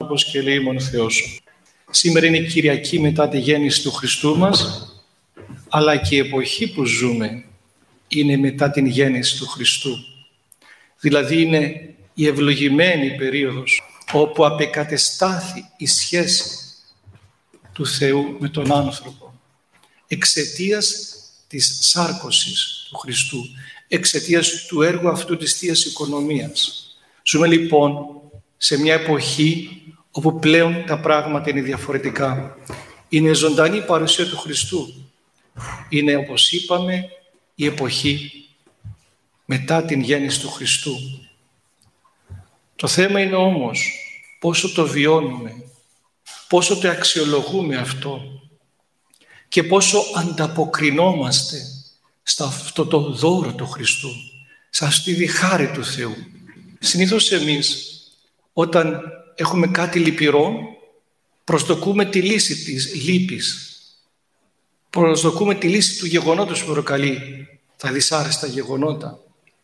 όπως και ελεήμων ο Θεός. Σήμερα είναι η Κυριακή μετά τη γέννηση του Χριστού μας, αλλά και η εποχή που ζούμε είναι μετά την γέννηση του Χριστού. Δηλαδή είναι η ευλογημένη περίοδος όπου απεκατεστάθη η σχέση του Θεού με τον άνθρωπο εξαιτίας της σάρκωσης του Χριστού, εξαιτίας του έργου αυτού της Θείας Οικονομίας. Ζούμε λοιπόν σε μια εποχή όπου πλέον τα πράγματα είναι διαφορετικά. Είναι ζωντανή η παρουσία του Χριστού. Είναι, όπως είπαμε, η εποχή μετά την γέννηση του Χριστού. Το θέμα είναι όμως πόσο το βιώνουμε, πόσο το αξιολογούμε αυτό και πόσο ανταποκρινόμαστε σε αυτό το δώρο του Χριστού, σε αυτή τη χάρη του Θεού. Συνήθως εμείς όταν έχουμε κάτι λυπηρό προσδοκούμε τη λύση της λύπης, προσδοκούμε τη λύση του γεγονότος που προκαλεί τα δυσάρεστα γεγονότα.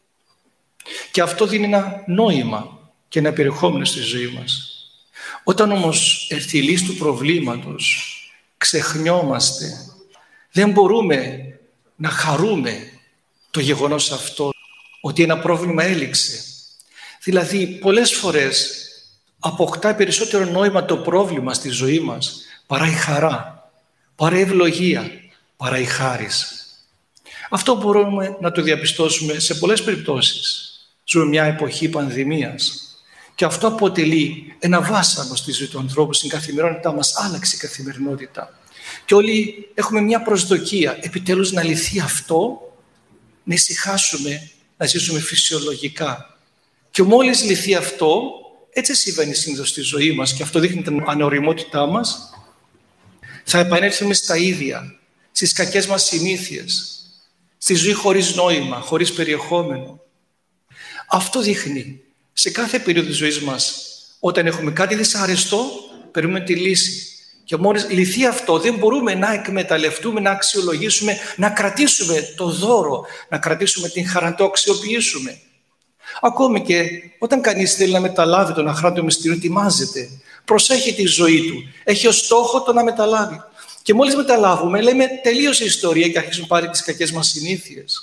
Και αυτό δίνει ένα νόημα και ένα περιεχόμενο στη ζωή μας. Όταν όμως έρθει η λύση του προβλήματος, ξεχνιόμαστε. Δεν μπορούμε να χαρούμε το γεγονός αυτό, ότι ένα πρόβλημα έληξε. Δηλαδή, πολλές φορές αποκτά περισσότερο νόημα το πρόβλημα στη ζωή μας παρά η χαρά, παρά η ευλογία, παρά η χάρις. Αυτό μπορούμε να το διαπιστώσουμε σε πολλές περιπτώσεις. Ζούμε μια εποχή πανδημίας και αυτό αποτελεί ένα βάσανο στη ζωή του ανθρώπου, στην καθημερινότητά μας, άλλαξε η καθημερινότητα. Και όλοι έχουμε μια προσδοκία, επιτέλους να λυθεί αυτό, να ησυχάσουμε, να ζήσουμε φυσιολογικά. Και μόλις λυθεί αυτό, έτσι συμβαίνει συνήθως στη ζωή μας και αυτό δείχνει την ανοριμότητά μας, θα επανέλθουμε στα ίδια, στις κακές μας συνήθειες, στη ζωή χωρίς νόημα, χωρίς περιεχόμενο. Αυτό δείχνει σε κάθε περίοδο της ζωής μας, όταν έχουμε κάτι δυσάρεστο, περιμένουμε τη λύση. Και μόλις λυθεί αυτό, δεν μπορούμε να εκμεταλλευτούμε, να αξιολογήσουμε, να κρατήσουμε το δώρο, να κρατήσουμε την χαρά, να το αξιοποιήσουμε. Ακόμη και όταν κανείς θέλει να μεταλάβει τον αχράντο μυστήριο, ετοιμάζεται, προσέχει τη ζωή του, έχει ως στόχο το να μεταλάβει. Και μόλις μεταλάβουμε, λέμε τελείωσε η ιστορία και αρχίζουν πάλι τις κακές μας συνήθειες.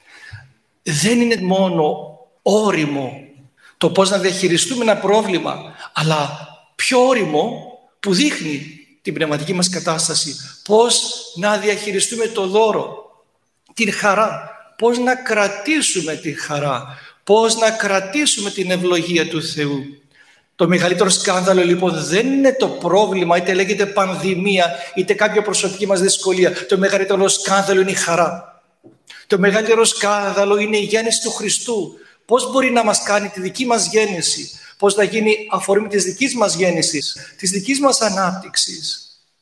Δεν είναι μόνο όριμο το πώς να διαχειριστούμε ένα πρόβλημα, αλλά πιο όριμο που δείχνει την πνευματική μας κατάσταση, πώς να διαχειριστούμε το δώρο, την χαρά, πώς να κρατήσουμε την χαρά, πώς να κρατήσουμε την ευλογία του Θεού. Το μεγαλύτερο σκάνδαλο λοιπόν δεν είναι το πρόβλημα, είτε λέγεται πανδημία, είτε κάποια προσωπική μας δυσκολία. Το μεγαλύτερο σκάνδαλο είναι η χαρά. Το μεγαλύτερο σκάνδαλο είναι η γέννηση του Χριστού. Πώς μπορεί να μας κάνει τη δική μας γέννηση, πώς να γίνει αφορμή της δικής μας γέννησης, της δικής μας ανάπτυξης.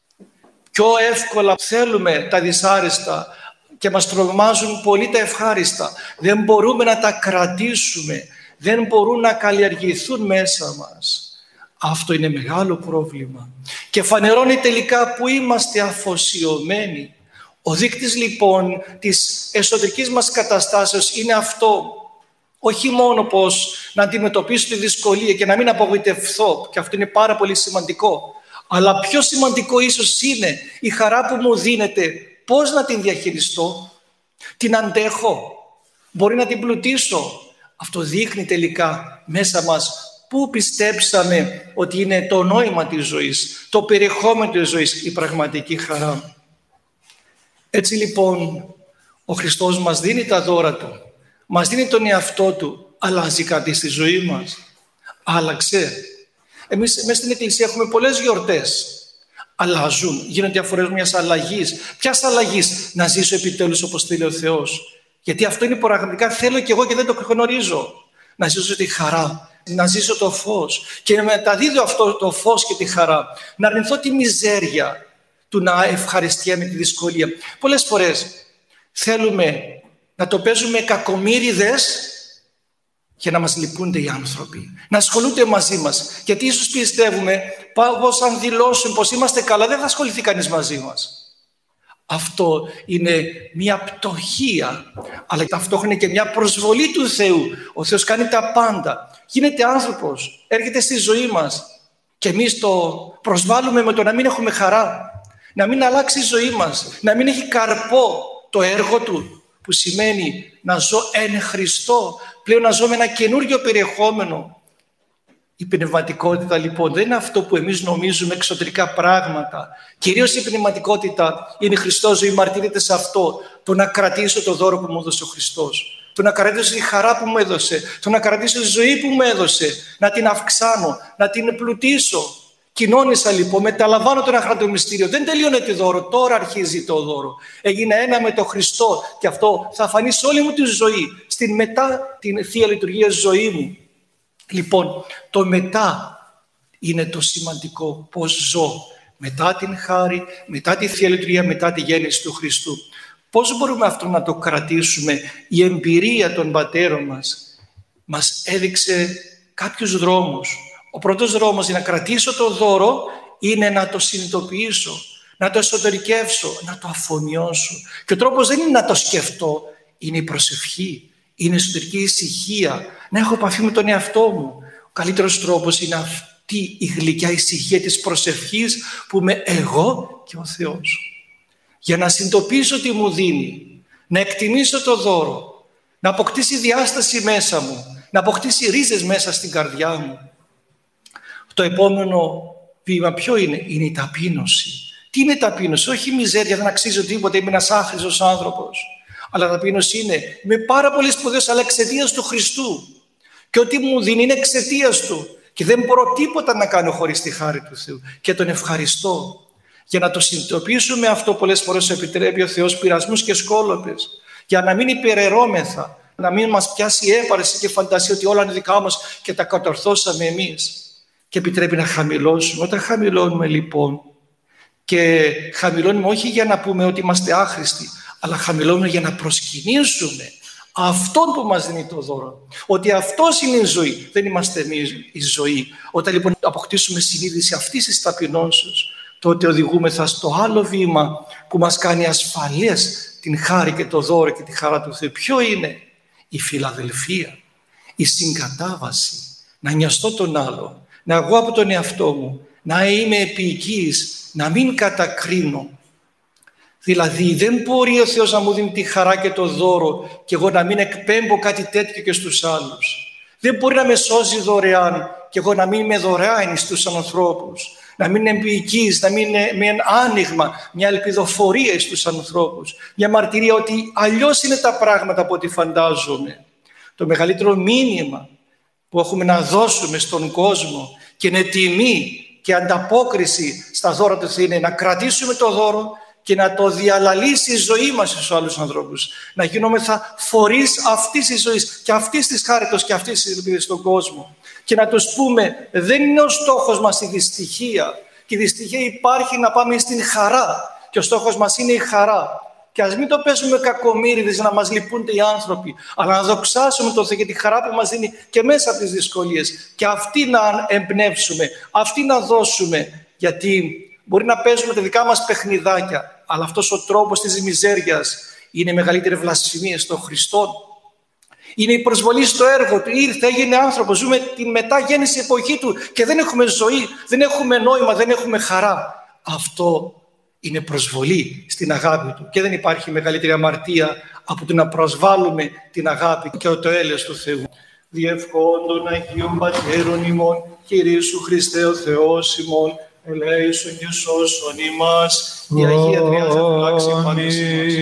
Πιο εύκολα θέλουμε τα δυσάρεστα και μας τρομάζουν πολύ τα ευχάριστα. Δεν μπορούμε να τα κρατήσουμε, δεν μπορούν να καλλιεργηθούν μέσα μας. Αυτό είναι μεγάλο πρόβλημα και φανερώνει τελικά που είμαστε αφοσιωμένοι. Ο δείκτης λοιπόν της εσωτερικής μας καταστάσεως είναι αυτό. Όχι μόνο πως να αντιμετωπίσω τη δυσκολία και να μην απογοητευθώ, και αυτό είναι πάρα πολύ σημαντικό, αλλά πιο σημαντικό ίσως είναι η χαρά που μου δίνεται, πώς να την διαχειριστώ, την αντέχω, μπορεί να την πλουτίσω. Αυτό δείχνει τελικά μέσα μας πού πιστέψαμε ότι είναι το νόημα της ζωής, το περιεχόμενο της ζωής, η πραγματική χαρά. Έτσι λοιπόν ο Χριστός μας δίνει τα δώρα Του, μας δίνει τον εαυτό Του, αλλάζει κάτι στη ζωή μας. Άλλαξε. Εμείς μέσα στην Εκκλησία έχουμε πολλές γιορτές. Αλλάζουν, γίνονται διαφορές μιας αλλαγής. Ποιας αλλαγής? Να ζήσω επιτέλους όπως θέλει ο Θεός. Γιατί αυτό είναι που πραγματικά θέλω και εγώ και δεν το γνωρίζω. Να ζήσω τη χαρά, να ζήσω το φως και να μεταδίδω αυτό το φως και τη χαρά. Να αρνηθώ τη μιζέρια του να ευχαριστιέμαι τη δυσκολία. Πολλές φορές θέλουμε να το παίζουμε κακομοίριδες για να μας λυπούνται οι άνθρωποι, να ασχολούνται μαζί μας. Γιατί ίσως πιστεύουμε πως αν δηλώσουν πως είμαστε καλά δεν θα ασχοληθεί κανείς μαζί μας. Αυτό είναι μια πτωχία, αλλά ταυτόχρονα και μια προσβολή του Θεού. Ο Θεός κάνει τα πάντα, γίνεται άνθρωπος, έρχεται στη ζωή μας Και εμείς το προσβάλλουμε με το να μην έχουμε χαρά, να μην αλλάξει η ζωή μας, να μην έχει καρπό το έργο του, που σημαίνει να ζω εν Χριστώ, πλέον να ζω με ένα καινούριο περιεχόμενο. Η πνευματικότητα λοιπόν δεν είναι αυτό που εμείς νομίζουμε, εξωτερικά πράγματα. Κυρίως η πνευματικότητα είναι η Χριστός ζωή, μαρτύρεται σε αυτό. Το να κρατήσω το δώρο που μου έδωσε ο Χριστός. Το να κρατήσω τη χαρά που μου έδωσε. Το να κρατήσω τη ζωή που μου έδωσε. Να την αυξάνω, να την πλουτίσω. Κοινώνησα λοιπόν, μεταλαμβάνω τον αγράτο μυστήριο. Δεν τελειώνεται το δώρο, τώρα αρχίζει το δώρο. Έγινα ένα με τον Χριστό και αυτό θα φανεί σε όλη μου τη ζωή. Στην μετά την Θεία Λειτουργία ζωή μου. Λοιπόν, το μετά είναι το σημαντικό, πώς ζω μετά την χάρη, μετά τη Θεία Λειτουργία, μετά τη γέννηση του Χριστού. Πώς μπορούμε αυτό να το κρατήσουμε? Η εμπειρία των πατέρων μας έδειξε κάποιους δρόμους. Ο πρώτος δρόμος για να κρατήσω το δώρο είναι να το συνειδητοποιήσω, να το εσωτερικεύσω, να το αφομοιώσω. Και ο τρόπος δεν είναι να το σκεφτώ, είναι η προσευχή. Είναι εσωτερική ησυχία, να έχω επαφή με τον εαυτό μου. Ο καλύτερος τρόπος είναι αυτή η γλυκιά ησυχία της προσευχής που είμαι εγώ και ο Θεός. Για να συνειδητοποιήσω τι μου δίνει, να εκτιμήσω το δώρο, να αποκτήσει διάσταση μέσα μου, να αποκτήσει ρίζες μέσα στην καρδιά μου. Το επόμενο βήμα ποιο είναι? Είναι η ταπείνωση. Τι είναι η ταπείνωση? Όχι η μιζέρια, δεν αξίζω τίποτα, είμαι ένας άχρηστος άνθρωπος. Αλλά ταπείνωση είναι με πάρα πολύ σπουδαίος, αλλά εξαιτίας του Χριστού. Και ό,τι μου δίνει είναι εξαιτίας του. Και δεν μπορώ τίποτα να κάνω χωρίς τη χάρη του Θεού. Και τον ευχαριστώ. Για να το συνειδητοποιήσουμε αυτό, πολλές φορές επιτρέπει ο Θεός πειρασμούς και σκόλοπες. Για να μην υπεραιρώμεθα, να μην μας πιάσει η έπαρση και φαντασία ότι όλα είναι δικά μας και τα κατορθώσαμε εμείς. Και επιτρέπει να χαμηλώσουμε. Όταν χαμηλώνουμε λοιπόν, και χαμηλώνουμε όχι για να πούμε ότι είμαστε άχρηστοι, αλλά χαμηλώνουμε για να προσκυνήσουμε αυτόν που μας δίνει το δώρο. Ότι αυτός είναι η ζωή, δεν είμαστε εμείς η ζωή. Όταν λοιπόν αποκτήσουμε συνείδηση αυτής της ταπεινώσεως, τότε οδηγούμεθα στο άλλο βήμα που μας κάνει ασφαλές την χάρη και το δώρο και τη χαρά του Θεού. Ποιο είναι? Η φιλαδελφία, η συγκατάβαση, να νοιαστώ τον άλλο, να βγω από τον εαυτό μου, να είμαι επίοικης, να μην κατακρίνω. Δηλαδή δεν μπορεί ο Θεός να μου δίνει τη χαρά και το δώρο και εγώ να μην εκπέμπω κάτι τέτοιο και στους άλλους. Δεν μπορεί να με σώζει δωρεάν και εγώ να μην είμαι δωρεάν στους ανθρώπους. Να μην είναι εμπειικής, να μην είναι με ένα άνοιγμα, μια ελπιδοφορία στους ανθρώπους. Μια μαρτυρία ότι αλλιώς είναι τα πράγματα από ό,τι φαντάζομαι. Το μεγαλύτερο μήνυμα που έχουμε να δώσουμε στον κόσμο και είναι τιμή και ανταπόκριση στα δώρα του Θεού είναι να κρατήσουμε το δώρο και να το διαλαλήσει η ζωή μας στους άλλους ανθρώπους. Να γινόμεθα φορείς αυτής της ζωής και αυτής της χάριτος και αυτής της ελπίδας στον κόσμο. Και να τους πούμε, δεν είναι ο στόχος μας η δυστυχία. Και η δυστυχία υπάρχει να πάμε στην χαρά. Και ο στόχος μας είναι η χαρά. Και ας μην το παίζουμε κακομοίριδες να μας λυπούνται οι άνθρωποι, αλλά να δοξάσουμε τον Θεό για τη χαρά που μας δίνει και μέσα από τις δυσκολίες. Και αυτή να εμπνεύσουμε, αυτή να δώσουμε. Γιατί μπορεί να παίζουμε τα δικά μας παιχνιδάκια, αλλά αυτός ο τρόπος της μιζέριας είναι η μεγαλύτερη βλασφημία στον Χριστό. Είναι η προσβολή στο έργο του. Ήρθε, έγινε άνθρωπος, ζούμε την μεταγέννηση εποχή του και δεν έχουμε ζωή, δεν έχουμε νόημα, δεν έχουμε χαρά. Αυτό είναι προσβολή στην αγάπη του και δεν υπάρχει μεγαλύτερη αμαρτία από το να προσβάλλουμε την αγάπη και το έλεος του Θεού. Διευχόντων Αγίων Πατέρων ημών, Κύριε Ιησού Χριστέ ο Θεός ημών, ελέησον και σώσον ημάς, η Αγία Τριάδα φυλάξει πάνω μας.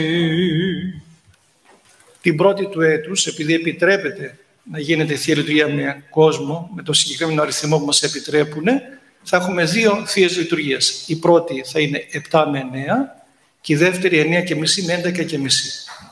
Την πρώτη του έτους, επειδή επιτρέπεται να γίνεται Θεία Λειτουργία με κόσμο, με το συγκεκριμένο αριθμό που μας επιτρέπουν, θα έχουμε 2 Θείες Λειτουργίες. Η πρώτη θα είναι 7 με 9 και η δεύτερη 9 και μισή με 11 και μισή.